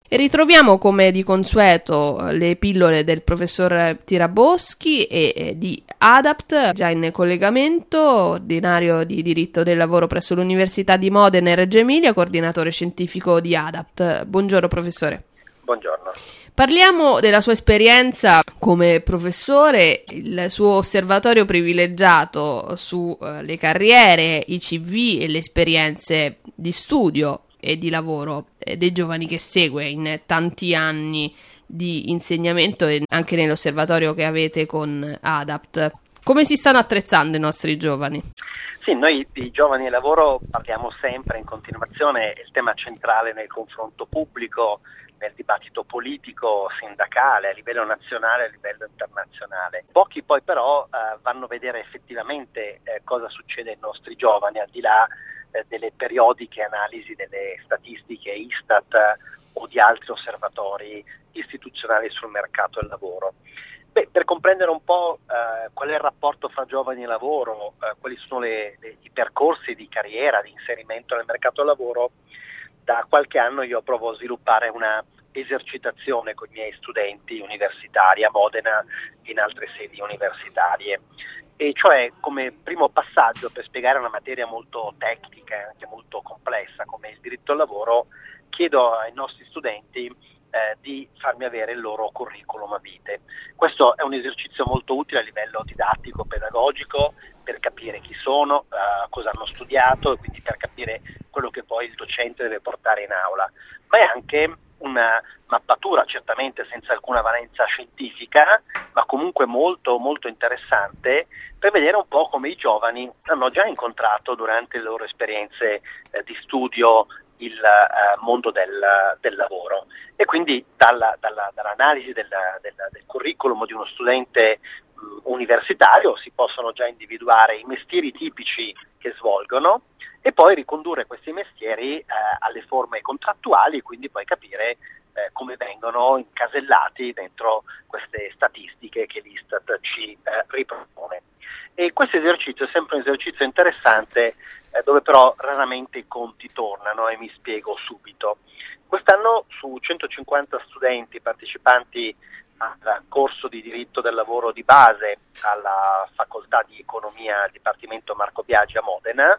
E ritroviamo come di consueto le pillole del professor Tiraboschi e di ADAPT, già in collegamento, ordinario di diritto del lavoro presso l'Università di Modena e Reggio Emilia, coordinatore scientifico di ADAPT. Buongiorno professore. Buongiorno. Parliamo della sua esperienza come professore, il suo osservatorio privilegiato sulle carriere, i CV e le esperienze di studio e di lavoro dei giovani che segue in tanti anni di insegnamento e anche nell'osservatorio che avete con ADAPT. Come si stanno attrezzando i nostri giovani? Sì, noi di giovani e lavoro parliamo sempre in continuazione, è il tema centrale nel confronto pubblico, nel dibattito politico, sindacale, a livello nazionale e a livello internazionale. Pochi poi però vanno a vedere effettivamente cosa succede ai nostri giovani, al di là delle periodiche analisi delle statistiche Istat o di altri osservatori istituzionali sul mercato del lavoro. Per comprendere un po' qual è il rapporto fra giovani e lavoro, quali sono i percorsi di carriera, di inserimento nel mercato del lavoro, da qualche anno io provo a sviluppare una esercitazione con i miei studenti universitari a Modena e in altre sedi universitarie. E cioè, come primo passaggio, per spiegare una materia molto tecnica e anche molto complessa come il diritto al lavoro, chiedo ai nostri studenti di farmi avere il loro curriculum vitae. Questo è un esercizio molto utile a livello didattico, pedagogico, per capire chi sono, cosa hanno studiato e quindi per capire quello che poi il docente deve portare in aula. Ma è anche una mappatura, certamente senza alcuna valenza scientifica, ma comunque molto molto interessante, per vedere un po' come i giovani hanno già incontrato durante le loro esperienze di studio il mondo del lavoro. E quindi dall'analisi del curriculum di uno studente universitario si possono già individuare i mestieri tipici che svolgono e poi ricondurre questi mestieri alle forme contrattuali, quindi poi capire come vengono incasellati dentro queste statistiche che l'Istat ci ripropone. E questo esercizio è sempre un esercizio interessante, dove però raramente i conti tornano, e mi spiego subito. Quest'anno su 150 studenti partecipanti al corso di diritto del lavoro di base alla facoltà di economia al Dipartimento Marco Biagi a Modena,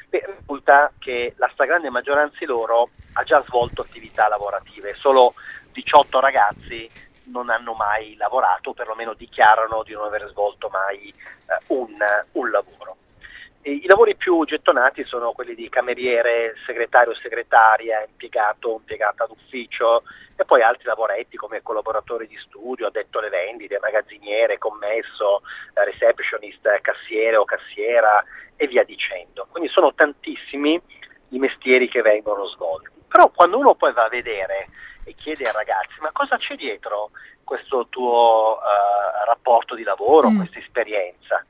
risulta che la stragrande maggioranza di loro ha già svolto attività lavorative. Solo 18 ragazzi non hanno mai lavorato, o perlomeno dichiarano di non aver svolto mai un lavoro. I lavori più gettonati sono quelli di cameriere, segretario, segretaria, impiegata d'ufficio, e poi altri lavoretti come collaboratori di studio, addetto alle vendite, magazziniere, commesso, receptionist, cassiere o cassiera e via dicendo. Quindi sono tantissimi i mestieri che vengono svolti. Però quando uno poi va a vedere e chiede ai ragazzi: ma cosa c'è dietro questo tuo rapporto di lavoro, questa esperienza?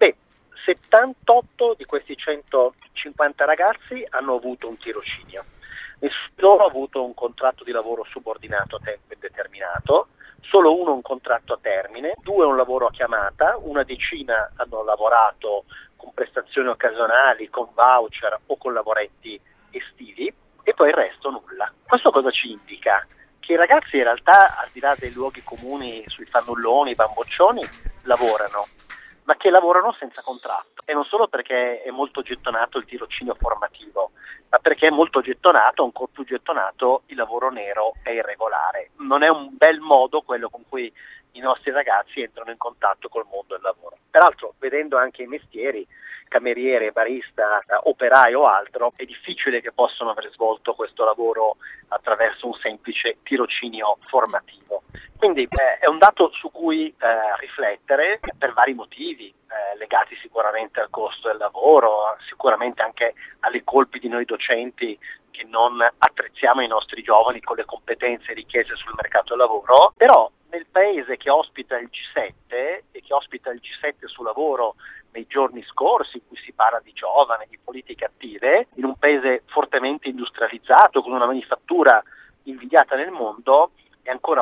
78 di questi 150 ragazzi hanno avuto un tirocinio. Nessuno di loro ha avuto un contratto di lavoro subordinato a tempo indeterminato, solo uno un contratto a termine, 2 un lavoro a chiamata, una decina hanno lavorato con prestazioni occasionali, con voucher o con lavoretti estivi, e poi il resto nulla. Questo cosa ci indica? Che i ragazzi in realtà, al di là dei luoghi comuni sui fannulloni, bamboccioni, lavorano, ma che lavorano senza contratto. E non solo perché è molto gettonato il tirocinio formativo, ma perché è molto gettonato, ancora più gettonato, il lavoro nero e irregolare. Non è un bel modo quello con cui i nostri ragazzi entrano in contatto col mondo del lavoro. Peraltro, vedendo anche i mestieri, cameriere, barista, operaio o altro, è difficile che possano aver svolto questo lavoro attraverso un semplice tirocinio formativo. Quindi è un dato su cui riflettere per vari motivi, legati sicuramente al costo del lavoro, sicuramente anche alle colpe di noi docenti che non attrezziamo i nostri giovani con le competenze richieste sul mercato del lavoro. Però nel paese che ospita il G7 e che ospita il G7 sul lavoro nei giorni scorsi, in cui si parla di giovani, di politiche attive, in un paese fortemente industrializzato, con una manifattura invidiata nel mondo, è ancora molto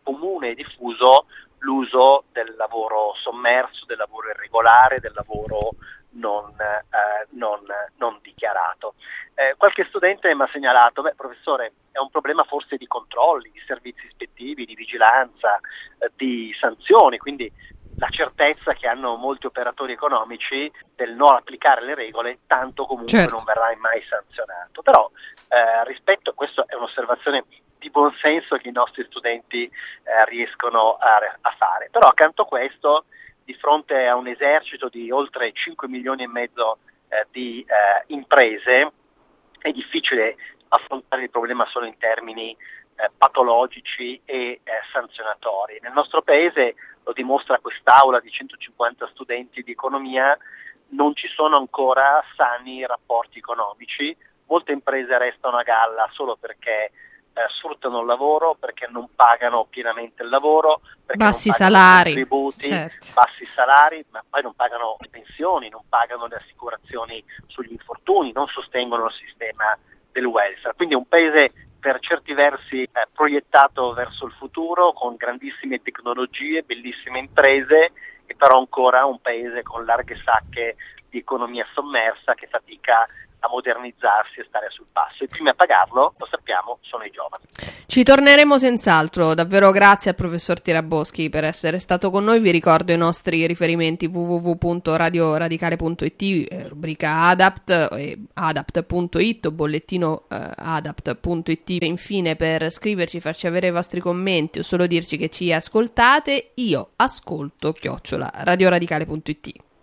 comune e diffuso l'uso del lavoro sommerso, del lavoro irregolare, del lavoro non dichiarato. Qualche studente mi ha segnalato, professore, è un problema forse di controlli, di servizi ispettivi, di vigilanza, di sanzioni, quindi la certezza che hanno molti operatori economici del non applicare le regole, tanto comunque non verrà mai sanzionato. Però rispetto a questo è un'osservazione di buon senso che i nostri studenti riescono a fare. Però accanto a questo, di fronte a un esercito di oltre 5 milioni e mezzo di imprese, è difficile affrontare il problema solo in termini patologici e sanzionatori. Nel nostro paese, lo dimostra quest'aula di 150 studenti di economia, non ci sono ancora sani rapporti economici. Molte imprese restano a galla solo perché sfruttano il lavoro, perché non pagano pienamente il lavoro, perché bassi non pagano salari, contributi, certo. Bassi salari, ma poi non pagano le pensioni, non pagano le assicurazioni sugli infortuni, non sostengono il sistema del welfare. Quindi è un paese per certi versi proiettato verso il futuro, con grandissime tecnologie, bellissime imprese, e però ancora un paese con larghe sacche di economia sommersa che fatica a modernizzarsi e stare sul passo. I primi a pagarlo, lo sappiamo, sono i giovani. Ci torneremo senz'altro. Davvero grazie al professor Tiraboschi per essere stato con noi. Vi ricordo i nostri riferimenti: www.radioradicale.it, rubrica Adapt, adapt.it o bollettino adapt.it. E infine, per scriverci, farci avere i vostri commenti o solo dirci che ci ascoltate, io ascolto @radioradicale.it.